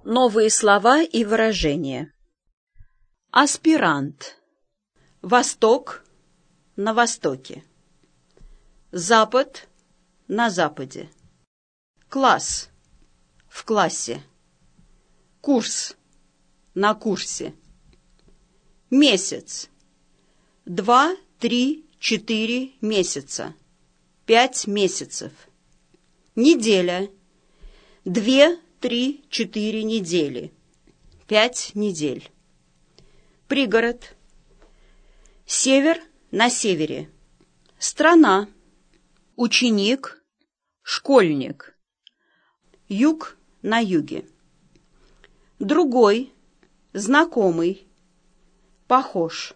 Новые слова и выражения. Аспирант. Восток – на востоке. Запад – на западе. Класс – в классе. Курс – на курсе. Месяц – 2, 3, 4 месяца. 5 месяцев. Неделя – 2, 3, 4 недели. 5 недель. Пригород. Север на севере. Страна. Ученик. Школьник. Юг на юге. Другой. Знакомый. Похож.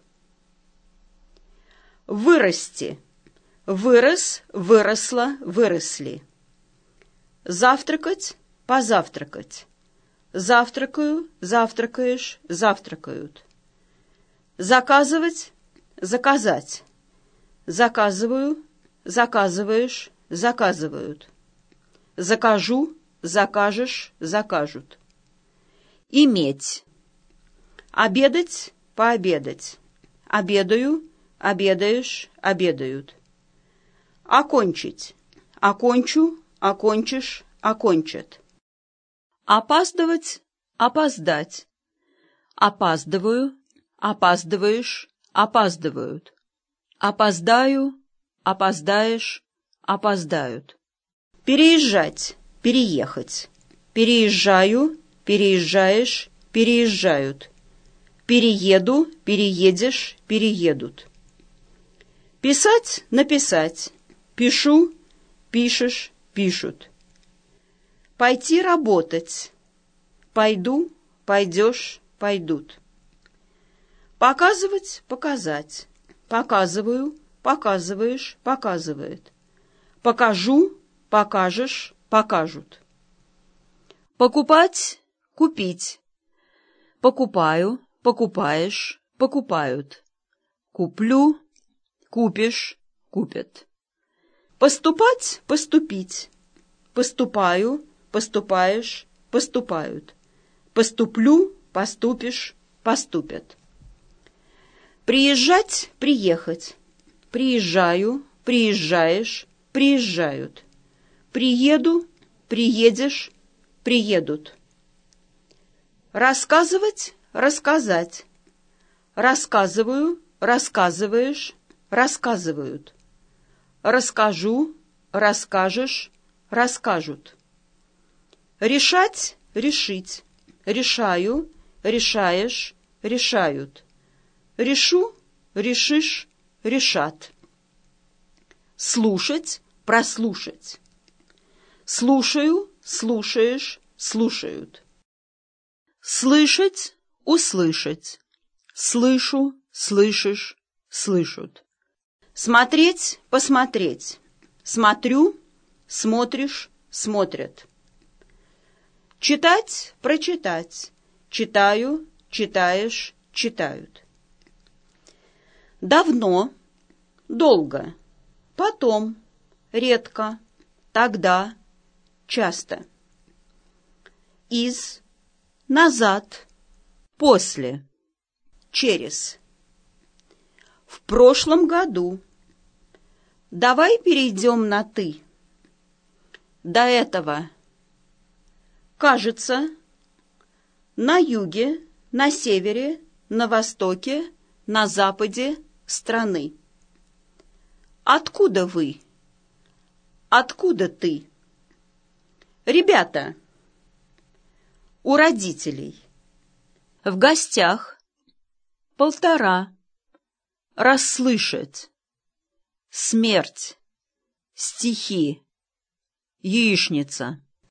Вырасти. Вырос, выросла, выросли. Завтракать. Позавтракать. Завтракаю, завтракаешь, завтракают. Заказывать, заказать. Заказываю, заказываешь, заказывают. Закажу, закажешь, закажут. Иметь. Обедать, пообедать. Обедаю, обедаешь, обедают. Окончить. Окончу, окончишь, окончат. Опаздывать, опоздать. Опаздываю, опаздываешь, опаздывают. Опоздаю, опоздаешь, опоздают. Переезжать, переехать. Переезжаю, переезжаешь, переезжают. Перееду, переедешь, переедут. Писать, написать. Пишу, пишешь, пишут. Пойти работать. Пойду, пойдешь, пойдут. Показывать, показать. Показываю, показываешь, показывает. Покажу, покажешь, покажут. Покупать, купить. Покупаю, покупаешь, покупают. Куплю, купишь, купят. Поступать, поступить. Поступаю, поступаешь, поступают. Поступлю, поступишь, поступят. Приезжать, приехать. Приезжаю, приезжаешь, приезжают. Приеду, приедешь, приедут. Рассказывать, рассказать. Рассказываю, рассказываешь, рассказывают. Расскажу, расскажешь, расскажут. Решать, решить. Решаю, решаешь, решают. Решу, решишь, решат. Слушать, прослушать. Слушаю, слушаешь, слушают. Слышать, услышать. Слышу, слышишь, слышат. Смотреть, посмотреть. Смотрю, смотришь, смотрят. Читать, прочитать. Читаю, читаешь, читают. Давно, долго, потом, редко, тогда, часто. Из, назад, после, через. В прошлом году. Давай перейдем на «ты». До этого. Кажется. На юге, на севере, на востоке, на западе страны. Откуда вы? Откуда ты? Ребята. У родителей. В гостях. 1,5. Расслышать. Смерть. Стихи. Яичница.